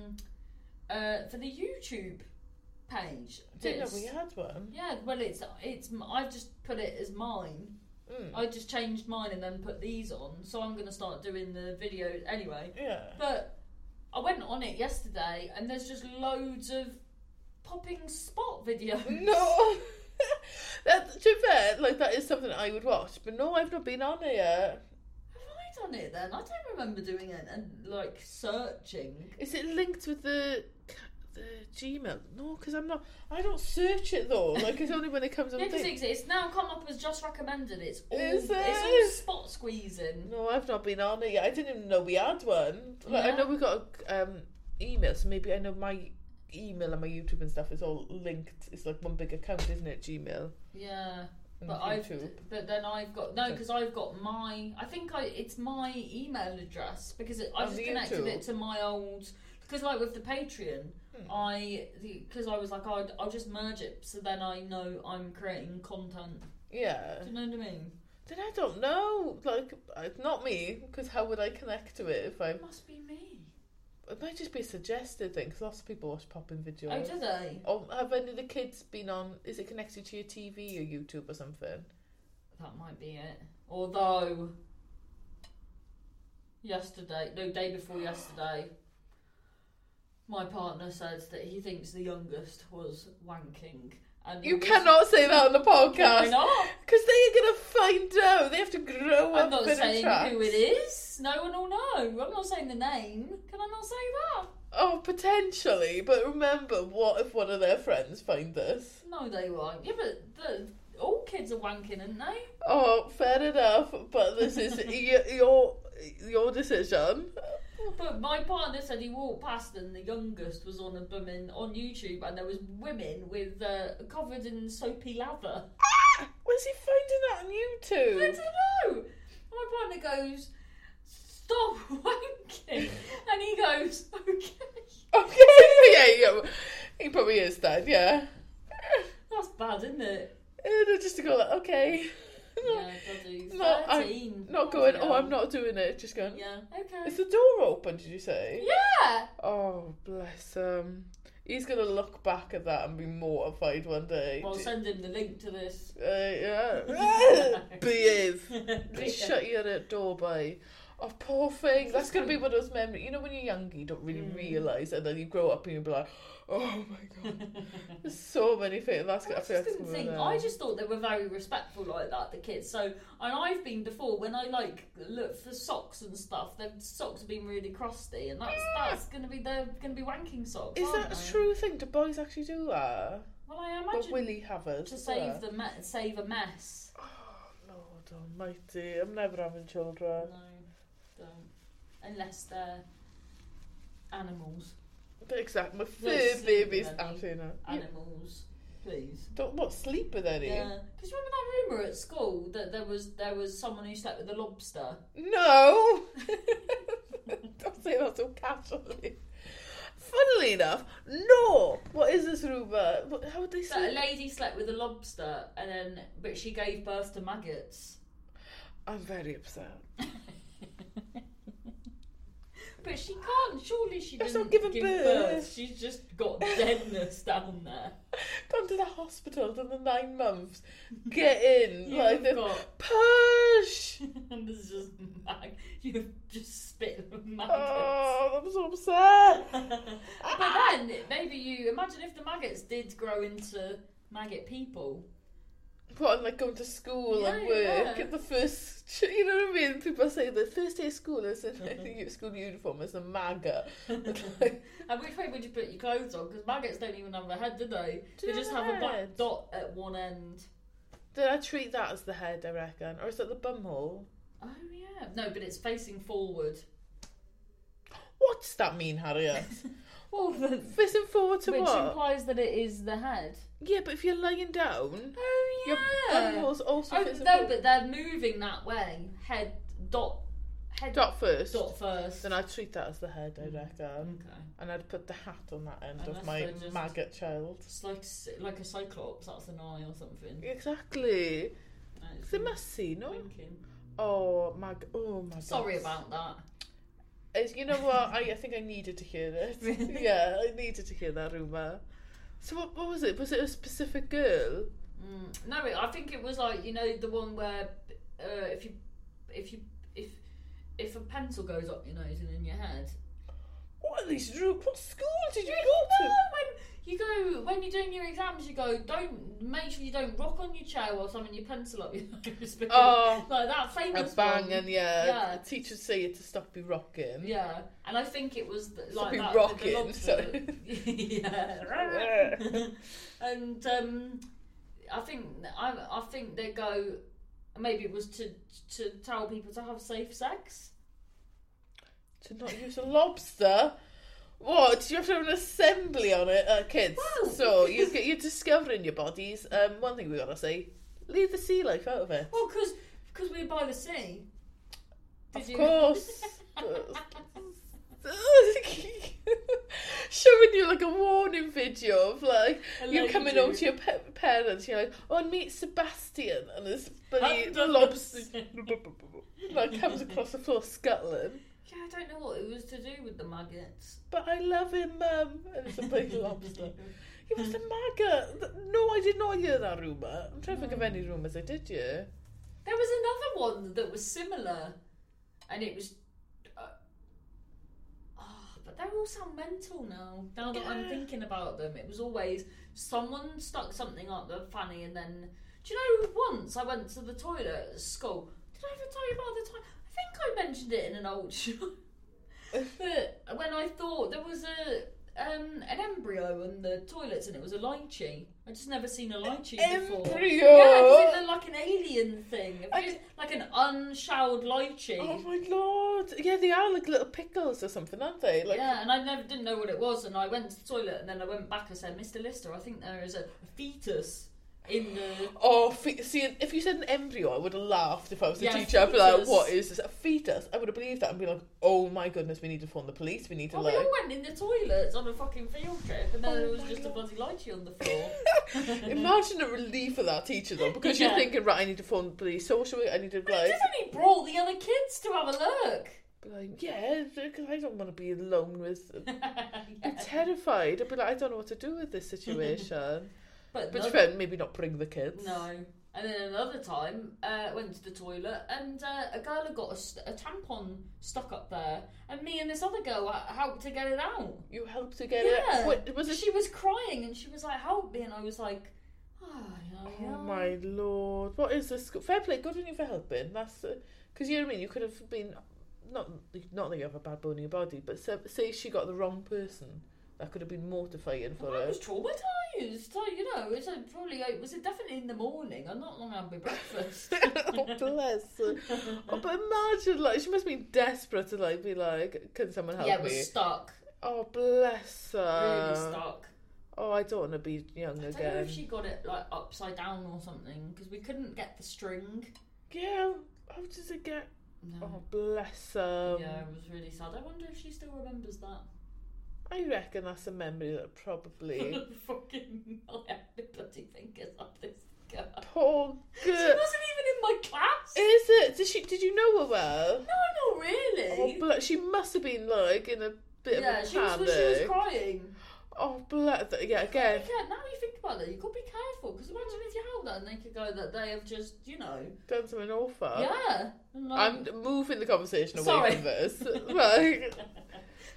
YouTube page? Didn't know we had one. Yeah. Well, it's. I've just put it as mine. I just changed mine and then put these on, so I'm going to start doing the video anyway. Yeah. But I went on it yesterday and there's just loads of popping spot videos. No. To be fair, like that is something I would watch, but no, I've not been on it yet. Have I done it then? I don't remember doing it and like searching. Is it linked with the Gmail? No, because I don't search it though. Like it's only when it comes on. Yeah, because it's now come up as just recommended. It's all Is it? it's all spot squeezing. No, I've not been on it yet. I didn't even know we had one. Like, I Yeah. know we got email, so maybe I know my email and my YouTube and stuff is all linked. It's like one big account, isn't it? Gmail. Yeah. And But YouTube. then I've got because I've got my. I think it's my email address because I've On just the connected YouTube? it to my old. Because like with the Patreon, because I was like, I'll just merge it so then I know I'm creating content. Yeah. Do you know what I mean? Then I don't know. Like, it's not me, because how would I connect to it if I... It must be me. It might just be a suggested thing, because lots of people watch popping videos. Oh, do they? Or have any of the kids been on... Is it connected to your TV or YouTube or something? That might be it. Although, day before yesterday, my partner said that he thinks the youngest was wanking. And You cannot say that on the podcast. Why not? Because they're going to find out. They have to grow up. I'm not in saying tracks. who it is. No one will know. I'm not saying the name. Can I not say that? Oh, potentially. But remember, what if one of their friends find this? No, they won't. Yeah, but all kids are wanking, aren't they? Oh, fair enough. But this is your decision. But my partner said he walked past and the youngest was on on YouTube, and there was women with covered in soapy lather. Where's he finding that on YouTube? I don't know. My partner goes, "Stop wanking," and he goes, "Okay." Okay, yeah. He probably is then, yeah. That's bad, isn't it? Just to go like, okay. Yeah, bloody I'm 13. not going, Bloody oh, I'm hell. not doing it. Just going, Yeah, okay. is the door open, did you say? Yeah! Oh, bless him. He's going to look back at that and be mortified one day. Well, send him the link to this. Yeah. Behave. Just shut your door by. Oh, poor thing. That's going to be one of those memories. You know, when you're younger, you don't really realise, and then you grow up and you'll be like, oh my god. There's so many things. I just thought they were very respectful like that, the kids. So, and I've been before when I like look for socks and stuff. The socks have been really crusty, and that's gonna be wanking socks. Is aren't that a they? true thing? Do boys actually do that? Well, I Or imagine will he have us? to save save a mess. Oh, Lord almighty. I'm never having children. No, don't. Unless they're animals. Exactly. My They're fur baby's sleeping, actually no. Animals, please. Don't sleep with any? Yeah, because remember that rumour at school that there was someone who slept with a lobster. No! Don't say that so casually. Funnily enough, no! What is this rumour? How would they So a say? lady slept with a lobster, but she gave birth to maggots. I'm very upset. But she can't. Surely she That's didn't not giving give birth. She's just got deadness down there. Gone to the hospital, done the 9 months. Get in. You've like, got push! and there's just you've just spit maggots. Oh, I'm so upset. But then maybe you imagine if the maggots did grow into maggot people. What, like going to school and work at the first, you know what I mean? People say the first day of school is in school uniform is a maggot. Like, and which way would you put your clothes on? Because maggots don't even have a head, do they? They just have a black dot at one end. Did I treat that as the head, I reckon? Or is that the bumhole? Oh, yeah. No, but it's facing forward. What does that mean, Harriet? Well, facing forward to which what? Which implies that it is the head. Yeah, but if you're lying down... Oh, yeah. Your bumhole's also facing no, forward. but they're moving that way. Head Dot first. Dot first. Then I'd treat that as the head, I reckon. Okay. And I'd put the hat on that end And of my maggot child. It's like a cyclops, that's an eye or something. Exactly. They must see, no? Winking. Oh my god. Sorry about that. You know what? I think I needed to hear it. Yeah, I needed to hear that rumour. So what was it? Was it a specific girl? No, I think it was like, you know, the one where if a pencil goes up your nose and in your head. What are these rules? What school did you No, go to? when you're doing your exams, you go, make sure you don't rock on your chair whilst having your pencil up your nose. Like that famous a bang one. and yeah. The teachers say you to stop you rocking. Yeah, and I think it was stop like you that rocking. with the lobster. Yeah. And I think they go. Maybe it was to tell people to have safe sex. To not use a lobster. What? Did you have to have an assembly on it, kids? Well, so you're discovering your bodies. One thing we gotta say: leave the sea life out of it. Well, because we're by the sea. Of course. Showing you like a warning video of like you coming home to your parents. You're like, oh, and meet Sebastian, and this bloody lobster like comes across the floor scuttling. Yeah, I don't know what it was to do with the maggots. But I love him, Mum. And it's a big lobster. He was a maggot. No, I did not hear that rumour. I'm trying to think of any rumours I did hear. There was another one that was similar, and it was. But they all sound mental now. Now that I'm thinking about them, it was always someone stuck something up their fanny, and then. Do you know? Once I went to the toilet at school. Did I ever tell you about the time? I think I mentioned it in an old show. But when I thought there was an embryo in the toilets and it was a lychee. I just never seen a lychee before. Embryo? Yeah, because it looked like an alien thing. Like an unshowered lychee. Oh my lord! Yeah, they are like little pickles or something, aren't they? Like... Yeah, and I didn't know what it was, and I went to the toilet, and then I went back and said, Mr. Lister, I think there is a fetus in the... Oh, see, if you said an embryo, I would have laughed if I was a teacher. Fetus. I'd be like, what is this? A fetus? I would have believed that and be like, oh my goodness, we need to phone the police, we need to we all went in the toilets on a fucking field trip, and then there was just a bloody lychee on the floor. Imagine the relief of that teacher though, because you're thinking, right, I need to phone the police, so I need to But he definitely brought the other kids to have a look. Be like, yeah, because I don't want to be alone with... I'm terrified. I'd be like, I don't know what to do with this situation. But maybe not bring the kids. No. And then another time, went to the toilet, and a girl had got a tampon stuck up there, and me and this other girl helped to get it out. You helped to get it out? Wait, was it... She was crying, and she was like, help me, and I was like, oh my lord. What is this? Fair play, good on you for helping. That's... Because you know what I mean, you could have been... Not that you have a bad bone in your body, but say she got the wrong person. That could have been mortifying for her. I was traumatised. So, you know, was it definitely in the morning? I'm not long had my breakfast. Oh, bless her. Oh, but imagine, like, she must be desperate to, like, be like, can someone help me? Yeah, it was stuck. Oh, bless her. Really stuck. Oh, I don't want to be young again. I don't know if she got it, like, upside down or something, because we couldn't get the string. Yeah, how does it get... No. Oh, bless her. Yeah, it was really sad. I wonder if she still remembers that. I reckon that's a memory that probably... Fucking the bloody fingers up this girl. Poor girl. She wasn't even in my class. Is it? Did you know her well? No, not really. Oh, but she must have been like in a bit of a panic. Yeah, she was crying. Oh, bless. Yeah, again. Now you think about it, you could be careful, because imagine if you held that and they could go that they have just, you know... Done something awful. Yeah. I'm moving the conversation away from this. Like... No, I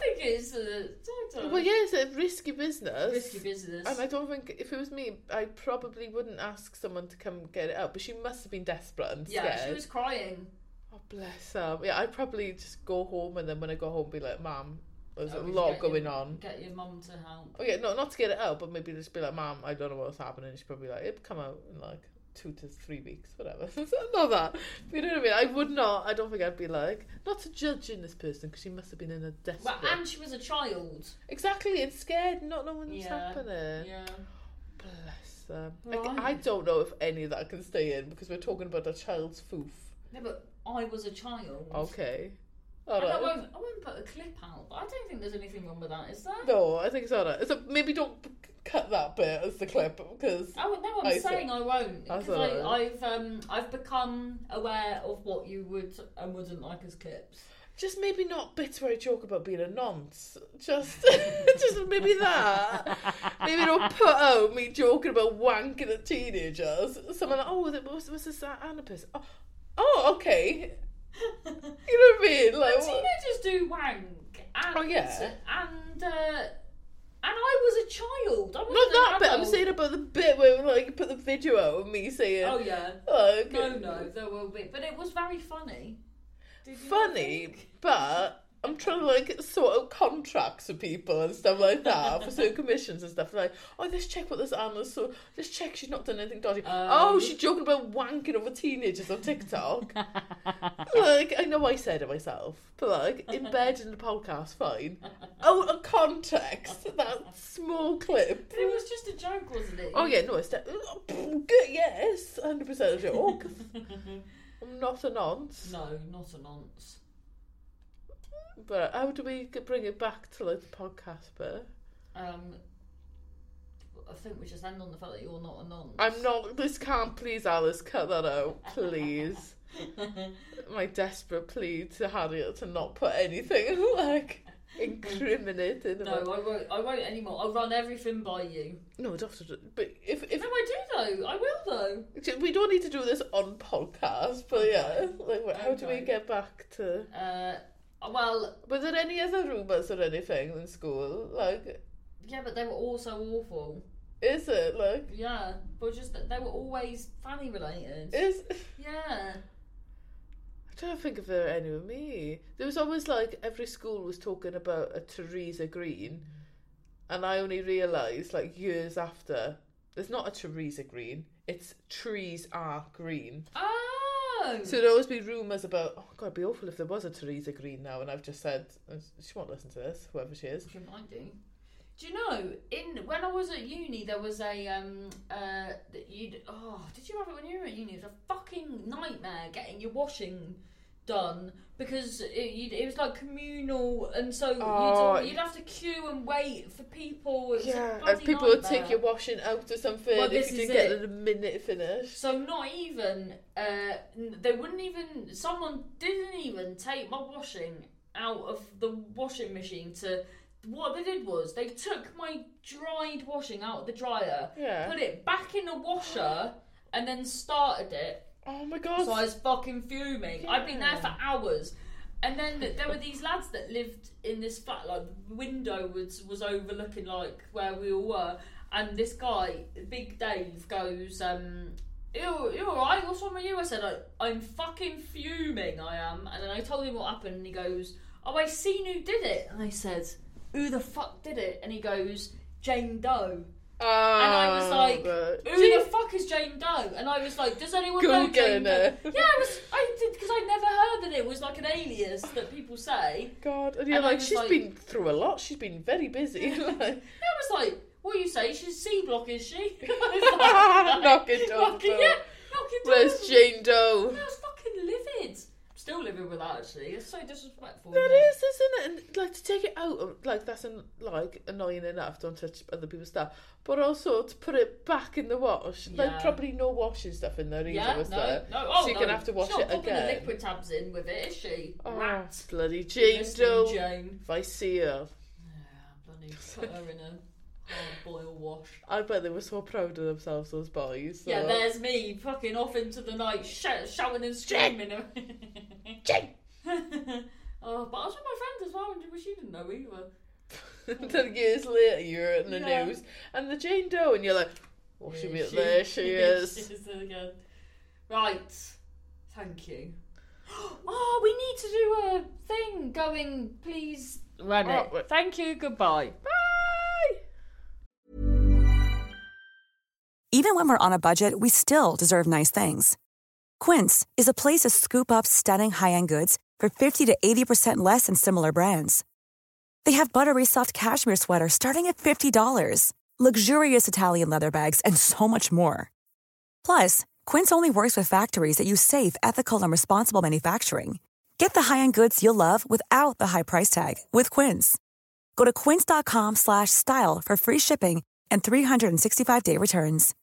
think it's Well, yeah, it's a risky business. Risky business. And I don't think, if it was me, I probably wouldn't ask someone to come get it out. But she must have been desperate and scared. Yeah, she was crying. Oh, bless her. Yeah, I'd probably just go home, and then when I go home, be like, Mum, there's a lot going on. Get your mum to help. Oh, yeah, not to get it out, but maybe just be like, Mum, I don't know what's happening. She'd probably be like, it'll come out in like 2 to 3 weeks, whatever. Not that. You know what I mean? I would not. I don't think I'd be like, not to judging this person, because she must have been in a desperate... Well, and she was a child. Exactly, and scared, not knowing what's happening. Yeah. Bless them. Right. I don't know if any of that can stay in, because we're talking about a child's foof. No, but I was a child. Okay. And I won't put a clip out, but I don't think there's anything wrong with that, is there? No, I think it's alright. So maybe don't cut that bit as the clip, because... Oh, no, I'm saying I won't. Because right. I've become aware of what you would and wouldn't like as clips. Just maybe not bits where I joke about being a nonce. Just maybe that. Maybe don't put out me joking about wanking at teenagers. Someone like, oh, was this Anapus? Oh, okay. You know what I mean? Like, but teenagers do wank. And, oh, yeah. And I was a child. I wasn't not that an bit. adult. I'm saying about the bit where like you put the video out of me saying. Oh yeah. Like, no, there will be, but it was very funny. Funny, but I'm trying to like sort out contracts with people and stuff like that for certain commissions and stuff. Like, oh, let's check what this Anna's. So let's check she's not done anything dodgy. Oh, she's joking about wanking over teenagers on TikTok. Like, I know I said it myself, but like embedded in the podcast, fine. Out of context, that small clip. It was just a joke, wasn't it? Oh yeah, no, it's good. Yes, 100% a joke. I'm not a nonce. No, not a nonce. But how do we bring it back to like the podcast bit? I think we just end on the fact that you're not a nonce. I'm not. This can't. Please, Alice, cut that out, please. My desperate plea to Harriet to not put anything like incriminating. No, I won't anymore. I'll run everything by you. No, don't have to. But if no, I do though. I will though. We don't need to do this on podcast. But yeah, like, how do we get back to? Well, were there any other rumours or anything in school? Like, yeah, but they were all so awful. Is it like? Yeah, but just that they were always Fanny related. Yeah. I'm trying to think if there were any with me. There was always like every school was talking about a Theresa Green, and I only realised like years after there's not a Theresa Green. It's trees are green. Oh. So there'd always be rumours about, oh God, it'd be awful if there was a Theresa Green now, and I've just said, she won't listen to this, whoever she is. She might do. Do you know, when I was at uni, there was a, did you have it when you were at uni? It was a fucking nightmare getting your washing done, because it was like communal, and so you'd have to queue and wait for people. It was a bloody and people nightmare. would take your washing out or something if you didn't get it in a minute finished. So not even, someone didn't even take my washing out of the washing machine to... What they did was they took my dried washing out of the dryer, put it back in the washer, and then started it. Oh my God. So I was fucking fuming. I'd been there for hours. And then there were these lads that lived in this flat, like the window was overlooking like where we all were. And this guy, Big Dave, goes, you alright? What's wrong with you? I said, I'm fucking fuming, I am. And then I told him what happened, and he goes, oh, I seen who did it. And I said, who the fuck did it? And he goes, Jane Doe. And I was like, who the fuck is Jane Doe? And I was like, does anyone know Jane Doe? Yeah, I did, because I'd never heard that it was like an alias that people say. God, and you're like, she's been through a lot. She's been very busy. I was like, what do you say? She's C-block, is she? Knocking doors. Where's Jane Doe? I was fucking livid. Still living with that, actually. It's so disrespectful. That is, isn't it? And like to take it out, like that's annoying enough. Don't touch other people's stuff, but also to put it back in the wash. Yeah. Like probably no washing stuff in there either. Was there? No. So you're gonna have to wash it again. She's not popping the liquid tabs in with it, is she? Oh, Rat. Bloody Jane Doe. Jane. If I see her, bloody put her in a hard-boiled wash. I bet they were so proud of themselves, those boys. So. Yeah, there's me fucking off into the night, shouting and screaming. Jane. Oh, but I was with my friend as well, and she didn't know either. Then years later, you're in the news, and the Jane Doe, and you're like, oh, she'll be up there. She is. She is again. Right. Thank you. Oh, we need to do a thing going, please run it. Thank you, goodbye. Bye! Even when we're on a budget, we still deserve nice things. Quince is a place to scoop up stunning high-end goods for 50 to 80% less than similar brands. They have buttery soft cashmere sweaters starting at $50, luxurious Italian leather bags, and so much more. Plus, Quince only works with factories that use safe, ethical, and responsible manufacturing. Get the high-end goods you'll love without the high price tag with Quince. Go to quince.com/style for free shipping and 365-day returns.